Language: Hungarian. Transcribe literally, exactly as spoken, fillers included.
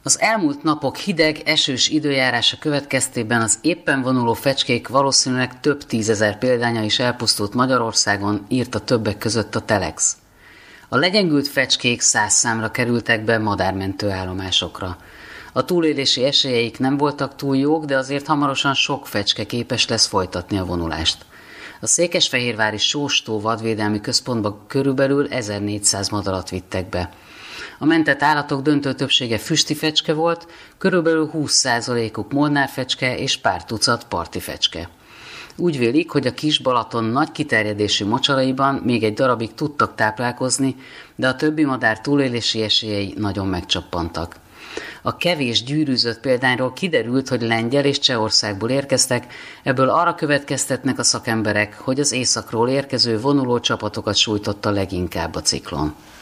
Az elmúlt napok hideg, esős időjárása következtében az éppen vonuló fecskék valószínűleg több tízezer példánya is elpusztult Magyarországon, írta többek között a Telex. A legyengült fecskék száz számra kerültek be madármentő állomásokra. A túlélési esélyeik nem voltak túl jók, de azért hamarosan sok fecske képes lesz folytatni a vonulást. A székesfehérvári Sóstó vadvédelmi központba körülbelül ezernégyszáz madarat vittek be. A mentett állatok döntő többsége füsti fecske volt, körülbelül húsz százalékuk molnárfecske és pár tucat parti fecske. Úgy vélik, hogy a Kis-Balaton nagy kiterjedésű mocsaraiban még egy darabig tudtak táplálkozni, de a többi madár túlélési esélyei nagyon megcsappantak. A kevés gyűrűzött példányról kiderült, hogy Lengyel és Csehországból érkeztek, ebből arra következtetnek a szakemberek, hogy az északról érkező vonuló csapatokat sújtotta leginkább a ciklon.